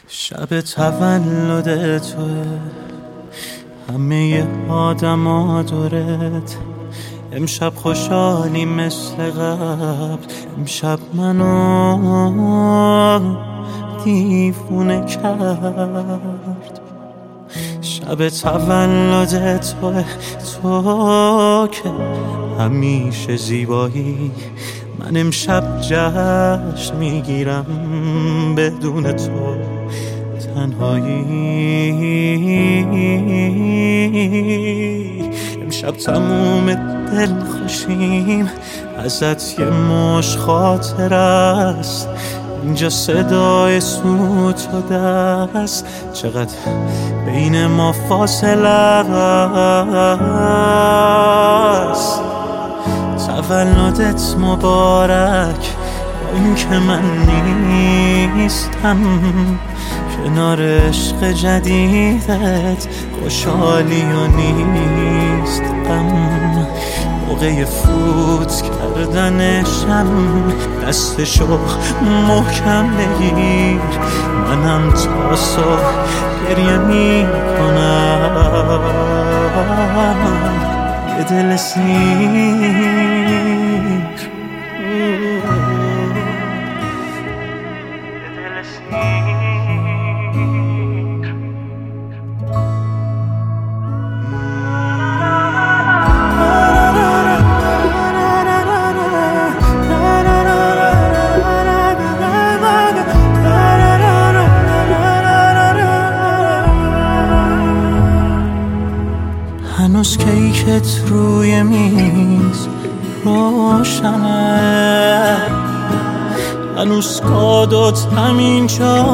شب تولد توه، همه آدما دورت. امشب خوشحالی مثل قبل، امشب منو دیوونه کرد. شب تولد توه، تو که همیشه زیبایی. من امشب جشن میگیرم بدون تو تنهایی. امشب تموم دل خوشیم، ازت یه مش خاطر است. اینجا صدای سوت و دست، چقدر بین ما فاصله است. تولدت مبارک، با این که من نیستم کنار عشق جدیدت. خوشحالی و نیست غم، موقع فوت کردنشم. دستشو محکم بگیر، منم تا صبح گریه میکنم. یه دل سیر هنوز کیکت روی میز روشنه، هنوز کادوت همینجا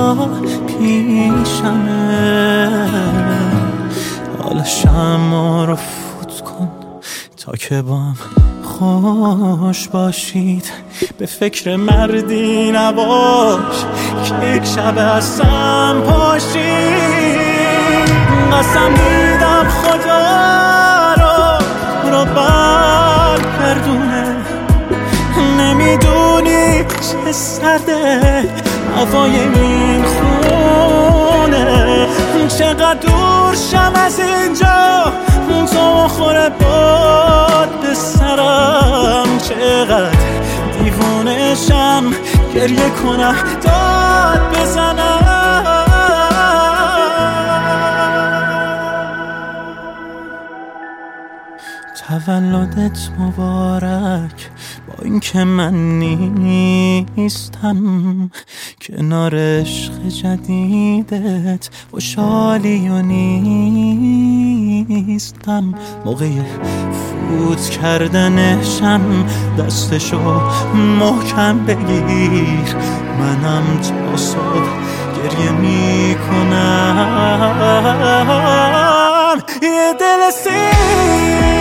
پیشمه. حالا شمع رو فوت کن تا که با هم خوش باشید. به فکر مردی نباش که یک شب هستم پاشید. قسم میدم خدا رو برگردونه. نمیدونی چه سرده هوای این خونه. چقدر دور شم از اینجا، تو خوره باد به سرم. چقدر دیوونه شم گریه کنم داد بزنم. تولدت مبارک، با این که من نیستم کنار عشق جدیدت. خوشحالی و نیستم موقع فوت کردنشم. دستشو محکم بگیر، منم تا صبح گریه میکنم. یه دل سیر